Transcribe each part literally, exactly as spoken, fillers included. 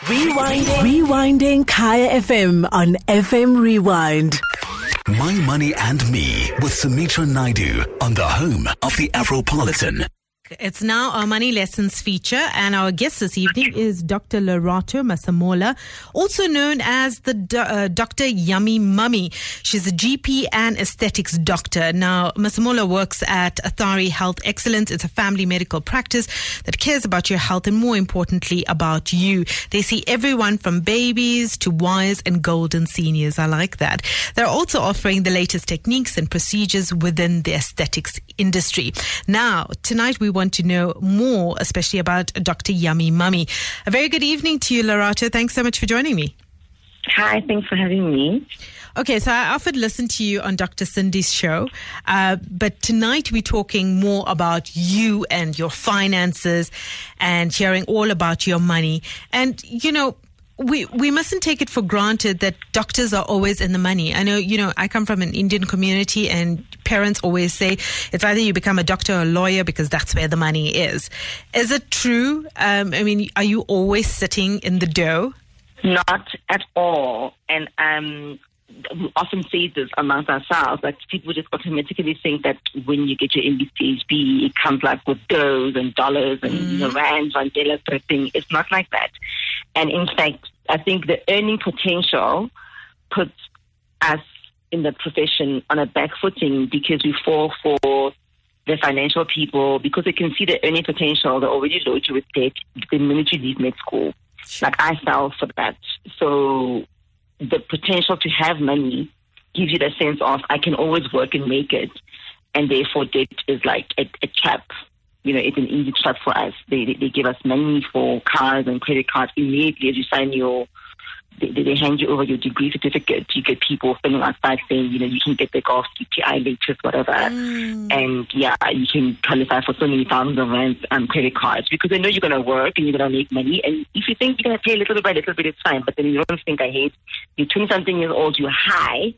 Rewinding. Rewinding Kaya F M on F M Rewind. My Money and Me with Sumitra Naidu on the home of the Afropolitan. It's now our Money Lessons feature, and our guest this evening is Doctor Lerato Masemola, also known as the do- uh, Doctor Yummy Mummy. She's a G P and aesthetics doctor. Now, Masemola works at Athari Health Excellence. It's a family medical practice that cares about your health and, more importantly, about you. They see everyone from babies to wise and golden seniors. I like that. They're also offering the latest techniques and procedures within the aesthetics industry. Now, tonight we want to know more, especially about Doctor Yummy Mummy. A very good evening to you, Lerato. Thanks so much for joining me. Hi, thanks for having me. Okay, so I often listen to you on Doctor Cindy's show, uh, but tonight we're talking more about you and your finances and hearing all about your money. And, you know, We we mustn't take it for granted that doctors are always in the money. I know, you know, I come from an Indian community and parents always say it's either you become a doctor or a lawyer because that's where the money is. Is it true? Um, I mean, are you always sitting in the dough? Not at all. And um, we often say this amongst ourselves, that people just automatically think that when you get your M B C H B, it comes like with doughs and dollars and mm. you know, rands, vandellas, everything. It's not like that. And in fact, I think the earning potential puts us in the profession on a back footing because we fall for the financial people, because they can see the earning potential. They already load you with debt the minute you leave med school. Like, I fell for that. So the potential to have money gives you the sense of, I can always work and make it. And therefore, debt is like a, a trap. You know, it's an easy trap for us. They, they they give us money for cars and credit cards immediately as you sign your. They, they hand you over your degree certificate. You get people standing outside saying, you know, you can get the golf, T P I, latest, whatever, mm. and yeah, you can qualify for so many thousands of rands um, credit cards because they know you're going to work and you're going to make money. And if you think you're going to pay a little bit by little bit, it's fine. But then you don't think ahead. You're twenty-something years old. You're high,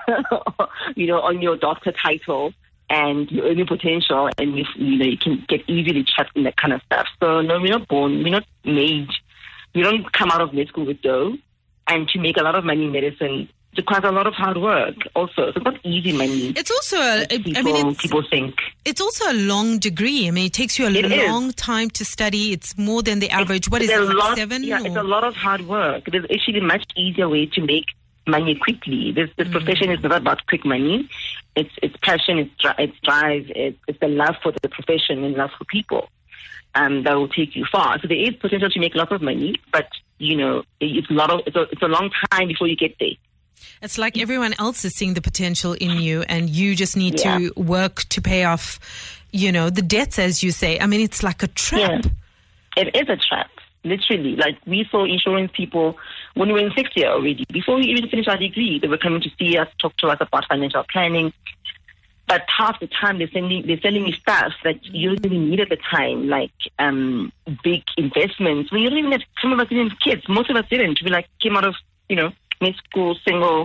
you know, on your doctor title. And your earning potential, and you, you know, you can get easily trapped in that kind of stuff. So no, we're not born, we're not made, we don't come out of med school with dough. And to make a lot of money in medicine requires a lot of hard work. Also, so it's not easy money. It's also, a, people, I mean, it's, people think it's also a long degree. I mean, it takes you a it long is. time to study. It's more than the average. What is it, like lot, seven? Yeah, or? It's a lot of hard work. There's actually a much easier way to make money quickly. This this mm. profession is not about quick money. It's it's passion, it's it's drive, it's, it's the love for the profession and love for people um, that will take you far. So there is potential to make lots of money, but you know it's a lot of it's a, it's a long time before you get there. It's like everyone else is seeing the potential in you, and you just need yeah. to work to pay off, you know, the debts, as you say. I mean, it's like a trap. Yeah. It is a trap. Literally, like we saw insurance people when we were in sixth year already. Before we even finished our degree, they were coming to see us, talk to us about financial planning. But half the time they're sending they're sending me stuff that you don't even need at the time, like um, big investments. When you don't even have, some of us didn't have kids. Most of us didn't. We like came out of you know med school, single,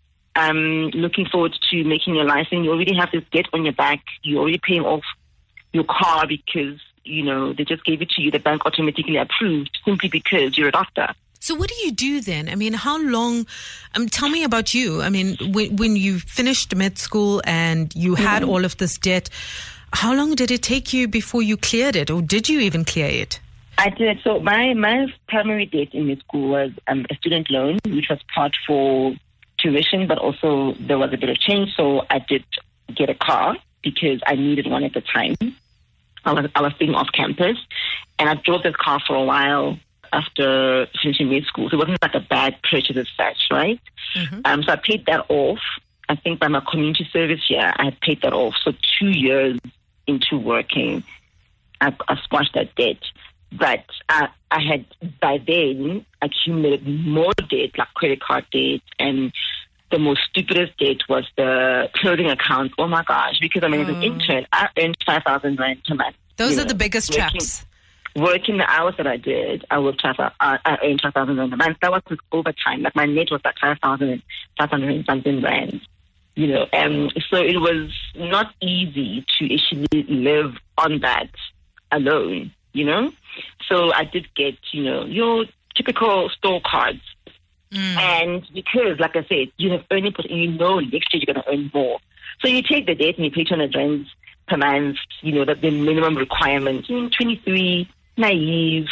um, looking forward to making your life, and you already have this debt on your back. You're already paying off your car because you know, they just gave it to you. The bank automatically approved simply because you're a doctor. So what do you do then? I mean, how long, um, tell me about you. I mean, when, when you finished med school and you had mm-hmm. all of this debt, how long did it take you before you cleared it, or did you even clear it? I did. So my, my primary debt in med school was um, a student loan, which was part for tuition, but also there was a bit of change. So I did get a car because I needed one at the time. I was, I was staying off campus, and I drove this car for a while after finishing med school. So it wasn't like a bad purchase as such, right? Mm-hmm. Um, so I paid that off. I think by my community service year, I had paid that off. So two years into working, I, I squashed that debt. But I, I had by then accumulated more debt, like credit card debt, and the most stupidest debt was the clothing account. Oh my gosh, because I mean, as an intern, I earned five thousand rand a month. Those you are know, the biggest working, traps. Working the hours that I did, I worked five, uh, I earned five thousand rand a month. That was with overtime. Like my net was like five thousand, five hundred and something rand. You know, and so it was not easy to actually live on that alone. You know, so I did get, you know, your typical store cards. Mm. And because, like I said, you have earning, you know next year you're going to earn more. So you take the debt and you pay two hundred rands per month, you know, the, the minimum requirement. You're twenty-three, naive,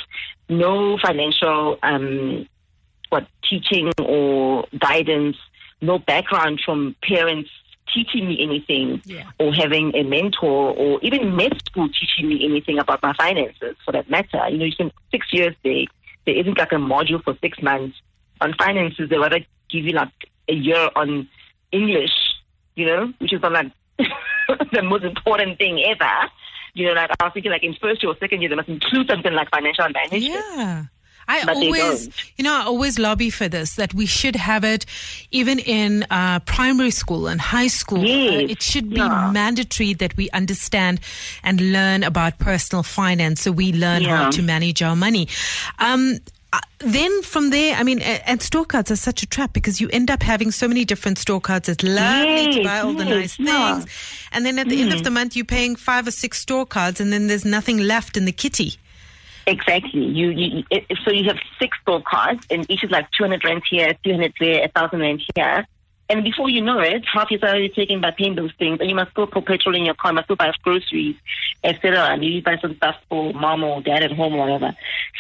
no financial um, what teaching or guidance, no background from parents teaching me anything, yeah. or having a mentor, or even med school teaching me anything about my finances, for that matter. You know, you spend six years there. There isn't like a module for six months on finances. They rather give you like a year on English, you know, which is not like the most important thing ever. You know, like I was thinking, like in first year or second year, they must include something like financial management. Yeah. I But they always, don't. you know, I always lobby for this, that we should have it even in uh, primary school and high school. Yes, Uh, it should be yeah. mandatory that we understand and learn about personal finance, so we learn how Yeah. to manage our money. Um, uh, then from there, I mean, a- and store cards are such a trap because you end up having so many different store cards. It's lovely to Yes, buy all the yes, nice yeah. things. And then at the end of the month, you're paying five or six store cards and then there's nothing left in the kitty. Exactly. You, you it, so you have six store cards, and each is like two hundred rand here, three hundred there, a thousand rand here. And before you know it, half your salary is taken by paying those things, and you must still put petrol in your car, you must still buy groceries, et cetera. And you buy some stuff for mom or dad at home or whatever.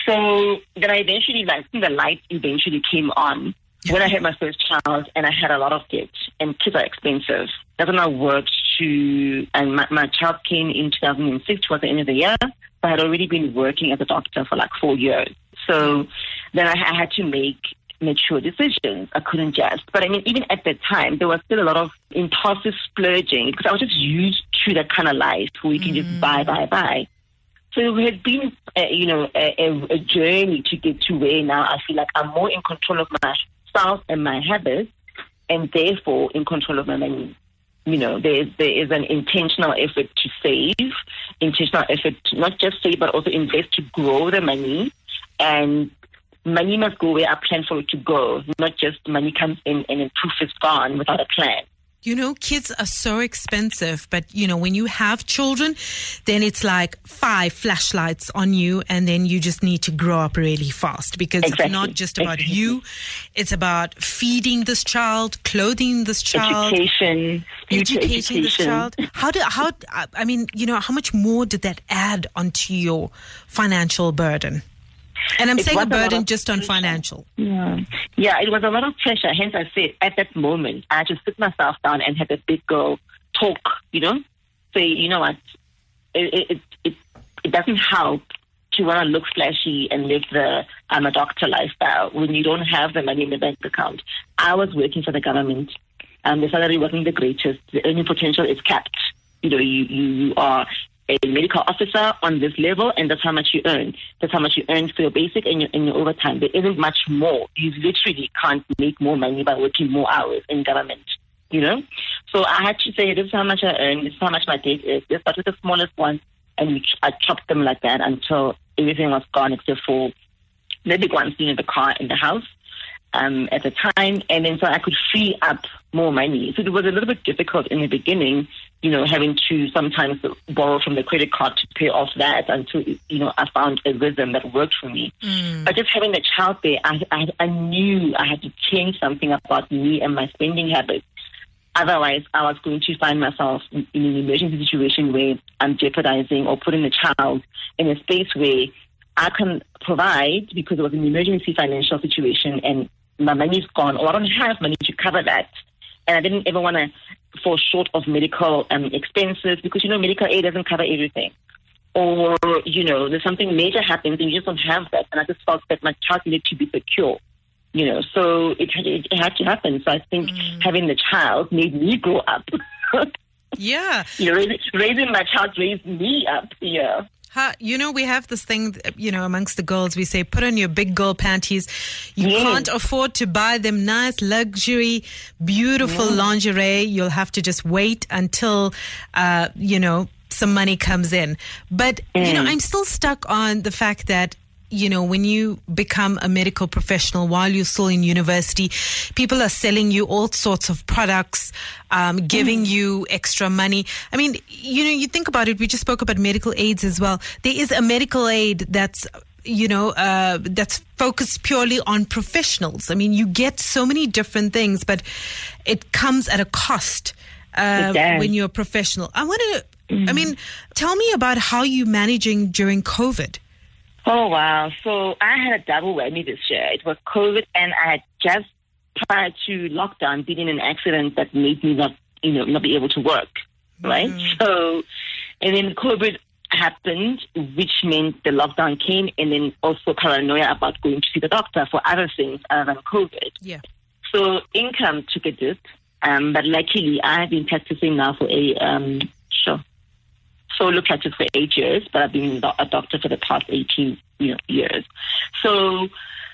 So then I eventually, like, the light eventually came on when I had my first child, and I had a lot of debt, and kids are expensive. That's when I worked to, and my, my child came in two thousand six, towards the end of the year. I had already been working as a doctor for like four years. So then I, I had to make mature decisions. I couldn't just. But I mean, even at that time, there was still a lot of impulsive splurging because I was just used to that kind of life where you can just buy, buy, buy. So it had been, uh, you know, a, a, a journey to get to where now I feel like I'm more in control of myself and my habits, and therefore in control of my money. You know, there is, there is an intentional effort to save, intentional effort to not just save, but also invest to grow the money. And money must go where I plan for it to go, not just money comes in and then poof, it's gone without a plan. You know, kids are so expensive, but, you know, when you have children, then it's like five flashlights on you, and then you just need to grow up really fast because Exactly. it's not just about Exactly. you. It's about feeding this child, clothing this child, Education, future educating this education. child. How do, how, I mean, you know, how much more did that add onto your financial burden? And I'm It saying a was a lot burden of just on pressure. financial. Yeah. yeah, it was a lot of pressure. Hence, I said at that moment, I just sit myself down and had a big girl talk, you know, say, you know what, it it it, it doesn't help to want to look flashy and live the I'm a doctor lifestyle when you don't have the money in the bank account. I was working for the government. Um, the salary wasn't the greatest. The earning potential is capped. You know, you, you, you are a medical officer on this level, and that's how much you earn. That's how much you earn for your basic and your, and your overtime. There isn't much more. You literally can't make more money by working more hours in government, you know? So I had to say, this is how much I earn, this is how much my debt is. Let's start with the smallest one, and we, I chopped them like that until everything was gone except for the big ones, you know, the car and the house. Um, at the time, and then so I could free up more money. So it was a little bit difficult in the beginning, you know, having to sometimes borrow from the credit card to pay off that until, you know, I found a rhythm that worked for me. Mm. But just having the child there, I, I, I knew I had to change something about me and my spending habits. Otherwise, I was going to find myself in, in an emergency situation where I'm jeopardizing or putting the child in a space where I can provide because it was an emergency financial situation and my money's gone, or I don't have money to cover that. And I didn't ever want to fall short of medical um, expenses because, you know, medical aid doesn't cover everything. Or, you know, there's something major happens and you just don't have that. And I just felt that my child needed to be secure, you know, so it, it, it had to happen. So I think mm. having the child made me grow up. Yeah. You know, raising, raising my child raised me up, yeah. Ha, you know, we have this thing, you know, amongst the girls, we say, put on your big girl panties. You yes. can't afford to buy them nice, luxury, beautiful yeah. lingerie. You'll have to just wait until, uh, you know, some money comes in. But, mm. you know, I'm still stuck on the fact that, you know, when you become a medical professional while you're still in university, people are selling you all sorts of products, um, giving mm. you extra money. I mean, you know, you think about it, we just spoke about medical aids as well. There is a medical aid that's you know, uh, that's focused purely on professionals. I mean, you get so many different things, but it comes at a cost uh, when you're a professional. I want to, mm. I mean, tell me about how you're managing during COVID. Oh, wow. So I had a double whammy this year. It was COVID, and I had just prior to lockdown been in an accident that made me not, you know, not be able to work, right? Mm. So, and then COVID happened, which meant the lockdown came, and then also paranoia about going to see the doctor for other things other than COVID. Yeah. So income took a dip, um, but luckily I have been practicing now for a um, sure. solo practice for eight years, but I've been a doctor for the past eighteen you know, years. So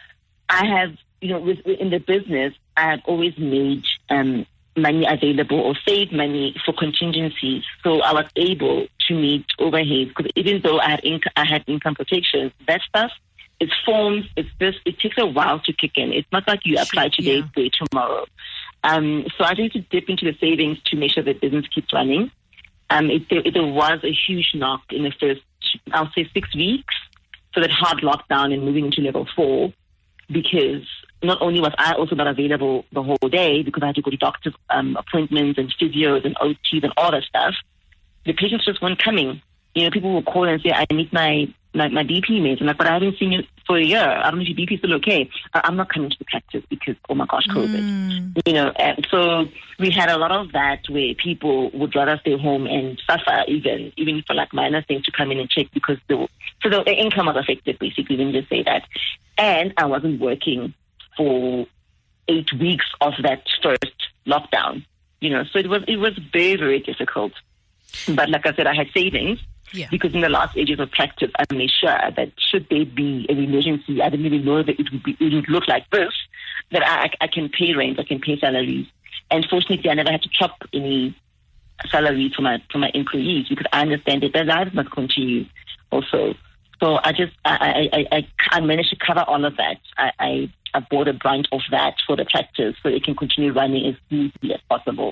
I have, you know, with, in the business, I have always made um, money available or saved money for contingencies. So I was able to meet overheads, because even though I had, inc- I had income protection, that stuff, it's forms, it's this, it takes a while to kick in. It's not like you apply today, yeah. pay tomorrow. Um, so I need to dip into the savings to make sure the business keeps running. Um, it, it, it was a huge knock in the first, I'll say six weeks. So that hard lockdown and moving into level four, because not only was I also not available the whole day because I had to go to doctor's um, appointments and physios and O Ts and all that stuff, the patients just weren't coming. You know, people will call and say, I need my, my, my B P meds. I'm like, but I haven't seen you for a year. I don't know if your B P is still okay. I'm not coming to the practice because, oh my gosh, COVID. Mm. You know, and so we had a lot of that where people would rather stay home and suffer even, even for like minor things to come in and check, because the, so the, the income was affected, basically, let me just say that. And I wasn't working for eight weeks of that first lockdown, you know, so it was, it was very, very difficult. But like I said, I had savings. Yeah. Because in the last ages of practice, I made sure that should there be an emergency, I didn't even know that it would be, it would look like this, that I, I can pay rent, I can pay salaries. And fortunately, I never had to chop any salaries for my for my employees, because I understand that their lives must continue also. So I just I I, I, I managed to cover all of that. I, I, I bought a brunt of that for the practice so it can continue running as smoothly as possible.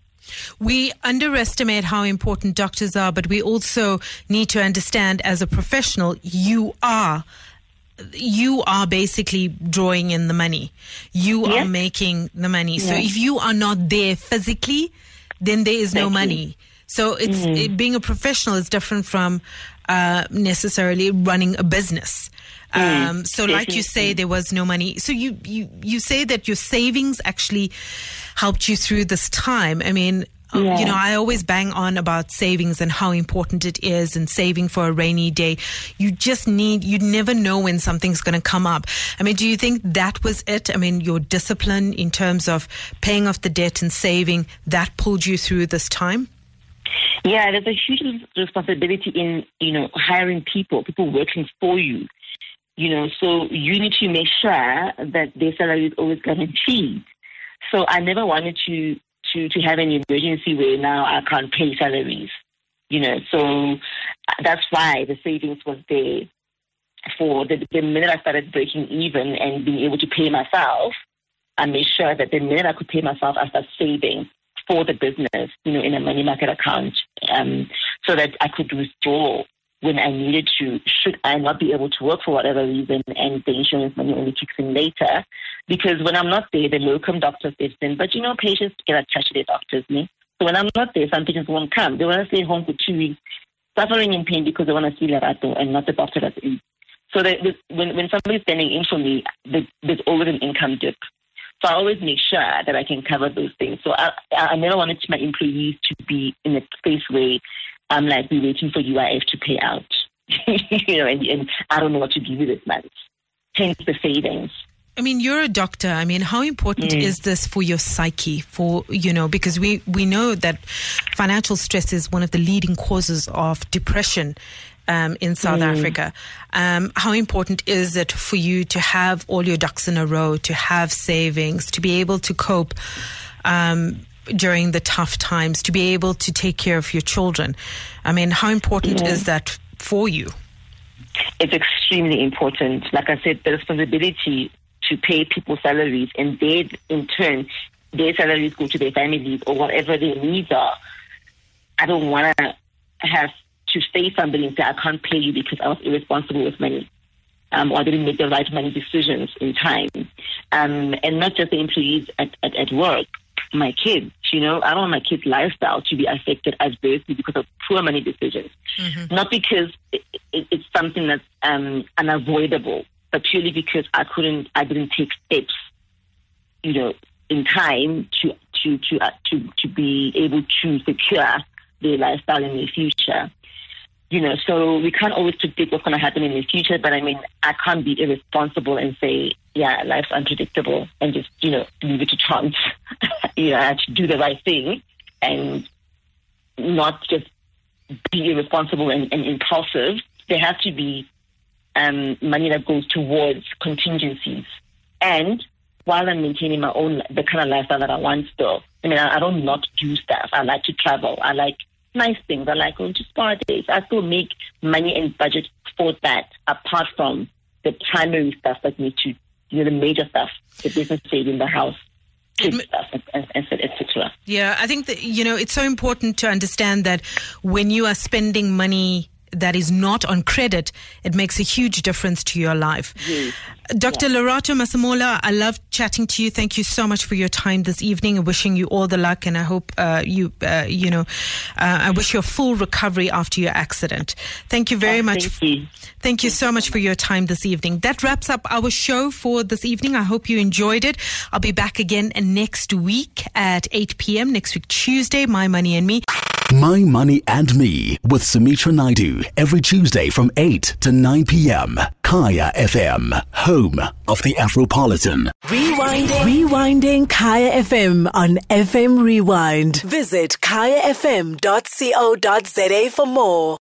We underestimate how important doctors are, but we also need to understand, as a professional, you are you are basically drawing in the money. You yes. are making the money. Yes. So if you are not there physically, then there is Thank no money. You. So it's mm-hmm. it, being a professional is different from uh, necessarily running a business. Mm, um, so definitely. Like you say, there was no money. So you, you, you say that your savings actually helped you through this time. I mean, yeah. you know, I always bang on about savings and how important it is, and saving for a rainy day. You just need, you never know when something's going to come up. I mean, do you think that was it? I mean, your discipline in terms of paying off the debt and saving, that pulled you through this time? Yeah, there's a huge responsibility in, you know, hiring people, people working for you. You know, so you need to make sure that their salary is always guaranteed. So I never wanted to, to, to have an emergency where now I can't pay salaries. You know, so that's why the savings was there for the, the minute I started breaking even and being able to pay myself. I made sure that the minute I could pay myself, I started saving for the business, you know, in a money market account, um, so that I could withdraw when I needed to, should I not be able to work for whatever reason, and the insurance money only kicks in later. Because when I'm not there, the locum doctor steps in. But, you know, patients get attached to their doctors, me. So when I'm not there, some patients won't come. They want to stay home for two weeks, suffering in pain because they want to see Lerato and not the doctor that's in. So that when, when somebody's standing in for me, there's always an income dip. So I always make sure that I can cover those things. So I, I never wanted my employees to be in a space where I'm like, we're waiting for U I F to pay out, you know, and, and I don't know what to give you this month. Hence the savings. I mean, you're a doctor. I mean, how important mm. is this for your psyche? For, you know, because we, we know that financial stress is one of the leading causes of depression um, in South mm. Africa. Um, how important is it for you to have all your ducks in a row, to have savings, to be able to cope um during the tough times, to be able to take care of your children? I mean, how important yeah. is that for you? It's extremely important. Like I said, the responsibility to pay people's salaries, and they, in turn, their salaries go to their families or whatever their needs are. I don't want to have to say somebody and say, I can't pay you because I was irresponsible with money. um, or I didn't make the right money decisions in time. Um, and not just the employees at, at, at work, my kids, you know, I don't want my kids' lifestyle to be affected adversely because of poor money decisions. Mm-hmm. Not because it, it, it's something that's um, unavoidable, but purely because I couldn't, I didn't take steps, you know, in time to to to uh, to to be able to secure their lifestyle in the future. You know, so we can't always predict what's going to happen in the future, but I mean, I can't be irresponsible and say, yeah, life's unpredictable and just, you know, leave it to chance. You know, I have to do the right thing and not just be irresponsible and, and impulsive. There has to be um, money that goes towards contingencies. And while I'm maintaining my own, the kind of lifestyle that I want still, I mean, I, I don't not do stuff. I like to travel. I like nice things. I like going to spa days. I still make money and budget for that, apart from the primary stuff that need to, you know, the major stuff, the business saving, the house, kids stuff, and et cetera. Yeah, I think that, you know, it's so important to understand that when you are spending money that is not on credit, it makes a huge difference to your life. Yes. Doctor Yeah. Lerato Masemola, I love chatting to you. Thank you so much for your time this evening, and wishing you all the luck. And I hope uh, you, uh, you know, uh, I wish you a full recovery after your accident. Thank you very Oh, much. Thank you. Thank you so much for your time this evening. That wraps up our show for this evening. I hope you enjoyed it. I'll be back again next week at eight p.m. next week, Tuesday, My Money and Me. My Money and Me with Sumitra Naidu every Tuesday from eight to nine p.m. Kaya F M, home of the Afropolitan. Rewinding. Rewinding Kaya F M on F M Rewind. Visit kaya f m dot co dot za for more.